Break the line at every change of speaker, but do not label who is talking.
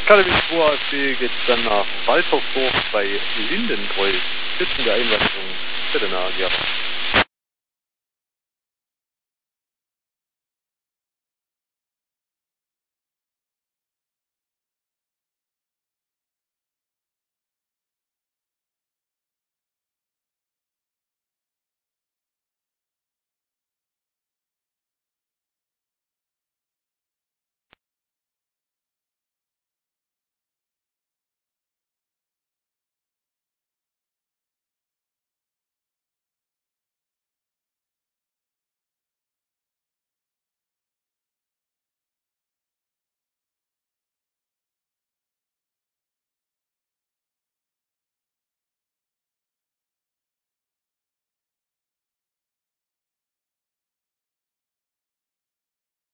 KW 2 AfB geht dann nach Waldhoffdorf bei Lindenbräu. Sitzen der Einwanderung. Bitte nahe, ja.